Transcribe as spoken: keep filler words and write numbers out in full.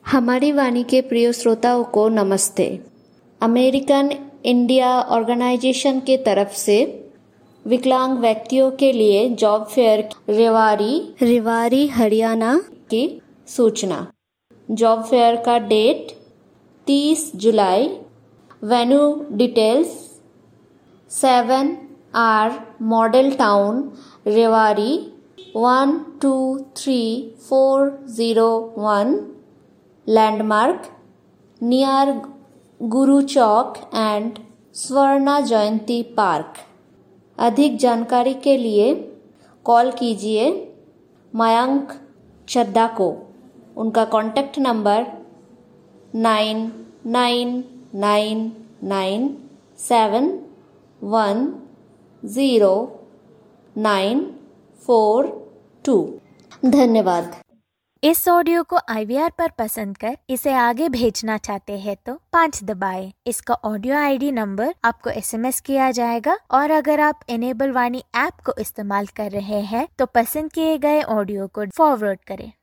हमारी वाणी के प्रिय श्रोताओं को नमस्ते। अमेरिकन इंडिया ऑर्गेनाइजेशन के तरफ से विकलांग व्यक्तियों के लिए जॉब फेयर रेवाड़ी रेवाड़ी हरियाणा की सूचना। जॉब फेयर का डेट तीस जुलाई। Venue details seven R model town Rewari one two three four zero one. Landmark near Guru Chowk and Swarna Jayanti Park. अधिक जानकारी के लिए कॉल कीजिए मयंक चड्डा को। उनका contact number nine nine nine nine seven one zero nine four two. धन्यवाद। इस ऑडियो को आई वी आर पर पसंद कर इसे आगे भेजना चाहते हैं तो पाँच दबाएं। इसका ऑडियो आई डी नंबर आपको एस एम एस किया जाएगा और अगर आप इनेबल वाणी ऐप को इस्तेमाल कर रहे हैं तो पसंद किए गए ऑडियो को फॉरवर्ड करें।